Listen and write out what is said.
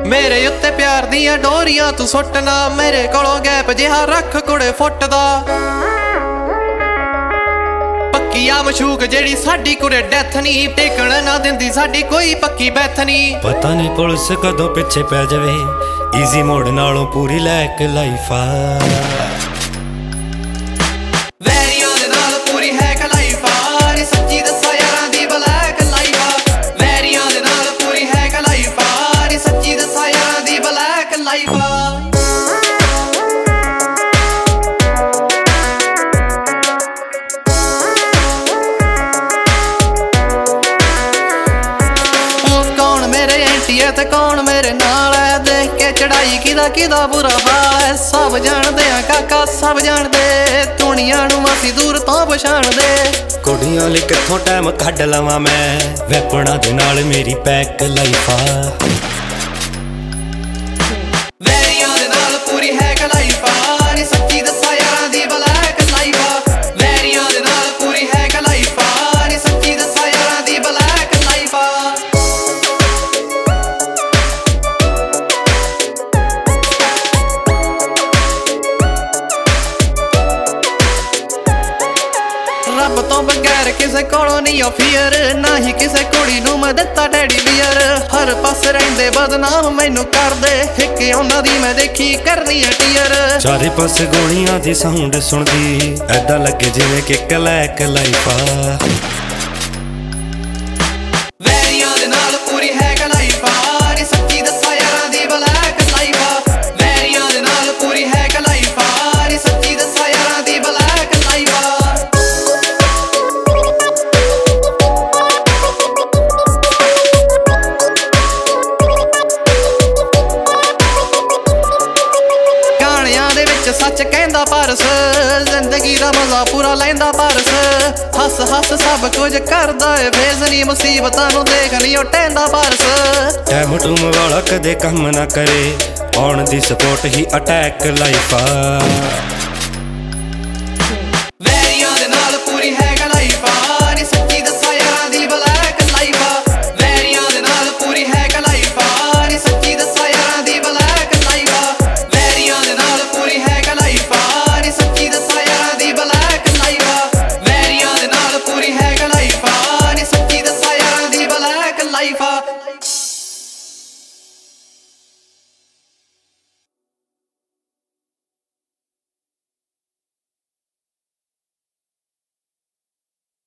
ਮੇਰੇ ਉੱਤੇ ਪਿਆਰ ਦੀਆਂ ਡੋਰੀਆਂ ਤੂੰ ਸੁੱਟਣਾ, ਮੇਰੇ ਕੋਲੋਂ ਗੈਪ ਜਿਹਾ ਰੱਖ ਕੁੜੇ ਫੁੱਟ ਦਾ। ਪੱਕੀ ਆ ਮਸ਼ੂਕ ਜਿਹੜੀ ਸਾਡੀ ਕੁੜੇ ਡੈਥ ਨੀ, ਟਿਕਣ ਨਾ ਦਿੰਦੀ ਸਾਡੀ ਕੋਈ ਪੱਕੀ ਬੈਥ ਨੀ। ਪਤਾ ਨਹੀਂ ਪੁਲਿਸ ਕਦੋਂ ਪਿੱਛੇ ਪੈ ਜਾਵੇ, ਈਜ਼ੀ ਮੋਡ ਨਾਲੋਂ ਪੂਰੀ ਲੈਕ ਲਾਈਫ ਆ। ਵੈਰੀਆਂ ਦੇ ਨਾਲ ਪੂਰੀ ਹੈ ਲਾਈਫ ਆ, ਨੀ ਸੱਚੀ ਦੱਸਾਂ ਯਾਰਾਂ ਦੀ ਬਲੈਕ ਲਾਈਫ ਆ। ਵੈਰੀਆਂ ਦੇ ਨਾਲ ਪੂਰੀ ਹੈ ਲਾਈਫ ਆ, ਨੀ ਸੱਚੀ ਦੱਸਾਂ ਯਾਰਾਂ ਦੀ ਬਲੈਕ ਲਾਈਫ ਆ। ਤੇ ਕੌਣ ਮੇਰੇ ਨਾਲ ਹੈ, ਦੇਖ ਕੇ ਚੜਾਈ ਕਿਦਾ ਬੁਰਾ ਹਾਲ ਹੈ। ਸਭ ਜਾਣਦੇ ਆ ਕਾਕਾ ਸਭ ਜਾਣਦੇ, ਦੁਨੀਆਂ ਨੂੰ ਅਸੀਂ ਦੂਰ ਤੋਂ ਪਛਾਣਦੇ। ਕੁੜੀਆਂ ਲਈ ਕਿੱਥੋਂ ਟਾਈਮ ਕੱਢ ਲਵਾਂ ਮੈਂ, ਵੈਪਣਾ ਦੇ ਨਾਲ ਮੇਰੀ ਪੈਕ ਲਾਈਫ ਆ। ਵੈਰੀਆਂ ਦੇ ਨਾਲ ਪੂਰੀ ਹੈ ਲਾਈਫ ਆ, ਨੀ ਸੱਚੀ ਦੱਸਾਂ ਯਾਰਾਂ ਦੀ ਬਲੈਕ ਲਾਈਫ ਆ। ਵੈਰੀਆਂ ਦੇ ਨਾਲ ਪੂਰੀ ਹੈ ਲਾਈਫ ਆ, ਨੀ ਸੱਚੀ ਦੱਸਾਂ ਯਾਰਾਂ ਦੀ ਬਲੈਕ ਲਾਈਫ ਆ। ਰੱਬ ਤੋਂ ਬਗੈਰ ਕਿਸੇ ਕੋਲੋਂ ਨਹੀਂ ਓ ਫੀਅਰ, ਨਾ ਹੀ ਕਿਸੇ ਕੁੜੀ ਨੂੰ ਮੈਂ ਦਿੱਤਾ ਟੈਡੀ ਬੀਅਰ। ਹਰ ਪਾਸੇ ਰਹਿੰਦੇ ਬਦਨਾਮ ਮੈਨੂੰ ਕਰਦੇ, ਇੱਕ ਉਹਨਾਂ ਦੀ ਮੈਂ ਦੇਖੀ ਕਰਨੀ ਆ ਟੀਅਰ। ਚਾਰੇ ਪਾਸੇ ਗੋਲੀਆਂ ਦੀ ਸਾਊਂਡ ਸੁਣਦੀ, ਐਦਾਂ ਲੱਗੇ ਜਿਵੇਂ ਕਿ ਕਲੈਕ ਲਾਈਫ ਆ। ਵੈਰੀਆਂ ਦੇ ਨਾਲ ਪੂਰੀ ਹੈ ਲਾਈਫ ਆ, ਨੀ ਸੱਚੀ ਦੱਸਾਂ ਯਾਰਾਂ ਦੀ ਬਲੈਕ ਲਾਈਫ ਆ। ਵੈਰੀਆਂ ਦੇ ਨਾਲ ਪੂਰੀ ਹੈ ਲਾਈਫ ਆ, ਨੀ ਸੱਚੀ ਦੱਸਾਂ ਯਾਰਾਂ ਦੀ ਬਲੈਕ ਲਾਈਫ ਆ। ਸੱਚ ਕਹਿੰਦਾ ਪਰਸ, ਜ਼ਿੰਦਗੀ ਦਾ ਮਜ਼ਾ ਪੂਰਾ ਲੈਂਦਾ ਪਰਸ। ਹੱਸ ਹੱਸ ਸਭ ਕੁਝ ਕਰਦਾ ਏ ਫੇਸ ਨੀ, ਮੁਸੀਬਤਾਂ ਨੂੰ ਦੇਖ ਲਿਓ ਟੈਂਦਾ ਪਰਸ। ਟੈਮ ਟੂਮ ਵਾਲਾ ਕਦੇ ਕੰਮ ਨਾ ਕਰੇ, ਆਉਣ ਦੀ ਸਪੋਰਟ ਹੀ ਅਟੈਕ ਲਾਈਫ ਆ।